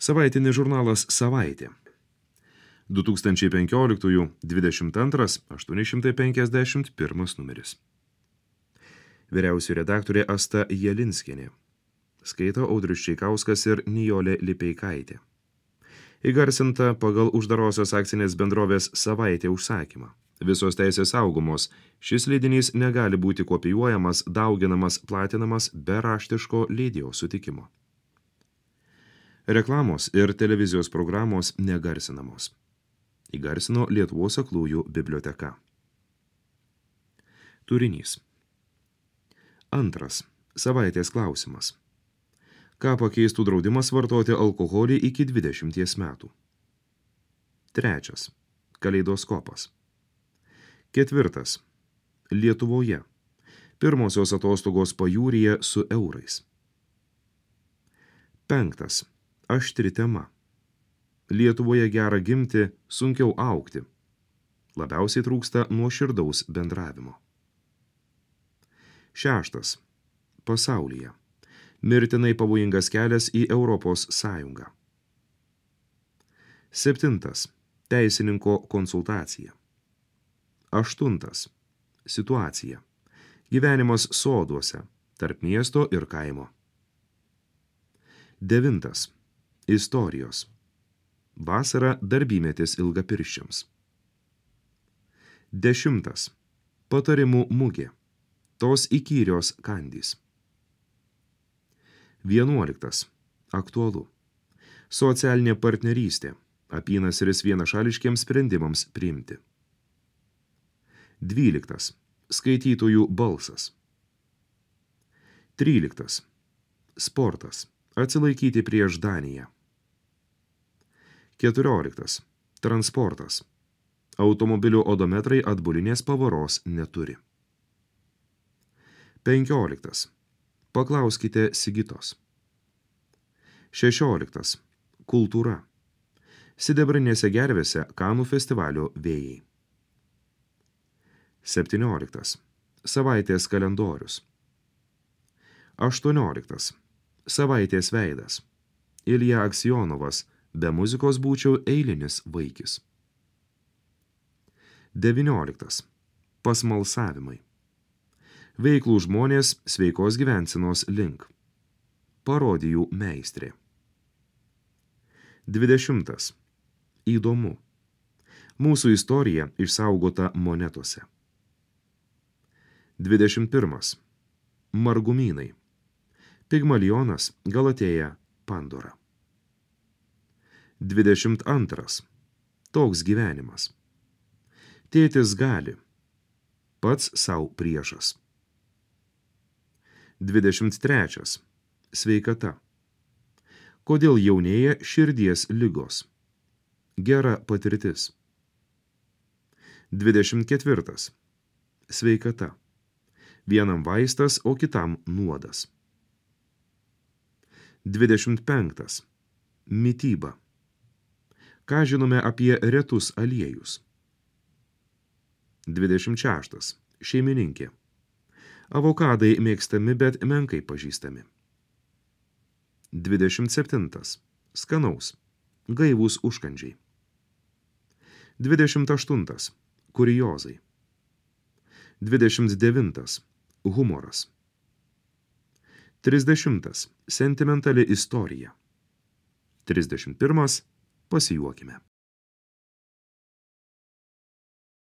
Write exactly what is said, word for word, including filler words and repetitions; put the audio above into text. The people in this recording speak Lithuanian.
Savaitinis žurnalas Savaitė. du tūkstančiai penkioliktųjų dvidešimt antras aštuoni šimtai penkiasdešimt pirmas numeris. Vyriausioji redaktorė Asta Jelinskienė. Skaito Audrius Čeikauskas ir Nijolė Lipeikaitė. Įgarsinta pagal uždarosios akcinės bendrovės Savaitė užsakymą. Visos teisės saugomos. Šis leidinys negali būti kopijuojamas, dauginamas, platinamas be raštiško leidėjo sutikimo. Reklamos ir televizijos programos negarsinamos. Įgarsino Lietuvos aklųjų biblioteka. Turinys. Antras. Savaitės klausimas. Ką pakeistų draudimas vartoti alkoholį iki dvidešimties metų? Trečias. Kaleidoskopas. Ketvirtas. Lietuvoje. Pirmosios atostogos pajūryje su eurais. Penktas. Aštri tema. Lietuvoje gera gimti, sunkiau augti. Labiausiai trūksta nuoširdaus bendravimo. Šeštas. Pasaulyje. Mirtinai pavojingas kelias į Europos Sąjungą. Septintas. Teisininko konsultacija. Aštuntas. Situacija. Gyvenimas soduose, tarp miesto ir kaimo. Devintas. Istorijos. Vasara darbymetis ilgapirščiams. Dešimtas. Patarimų mugė. Tos įkyrios kandys. Vienuoliktas. Aktualu. Socialinė partnerystė. Apynasris vienašališkiems sprendimams priimti. Dvyliktas. Skaitytojų balsas. Tryliktas. Sportas. Atsilaikyti prieš Daniją. Keturioliktas. Transportas. Automobilių odometrai atbulinės pavaros neturi. Penkioliktas. Paklauskite Sigitos. Šešioliktas. Kultūra. Sidabrinėse gervėse Kanų festivalio vėjai. Septynioliktas. Savaitės kalendorius. Aštuonioliktas. Savaitės veidas. Ilja Aksionovas. Be muzikos būčiau eilinis vaikis. Devynioliktas. Pasmalsavimai. Veiklų žmonės sveikos gyvensenos link. Parodijų meistrė. Dvidešimtas. Įdomu. Mūsų istorija išsaugota monetose. Dvidešimt pirmas. Margumynai. Pigmalionas, Galatėja, Pandora. Dvidešimt antras. Toks gyvenimas. Tėtis gali. Pats sau priešas. Dvidešimt trečias. Sveikata. Kodėl jaunėja širdies ligos? Gera patirtis. Dvidešimt ketvirtas. Sveikata. Vienam vaistas, o kitam nuodas. Dvidešimt penktas. Mityba. Ką žinome apie retus aliejus? Dvidešimt šeštas. Šeimininkė. Avokadai mėgstami, bet menkai pažįstami. Dvidešimt septintas. Skanaus. Gaivūs užkandžiai. Dvidešimt aštuntas. Kuriozai. Dvidešimt devintas. Humoras. Trisdešimtas. Sentimentali istorija. Trisdešimt pirmas. Pasijuokime.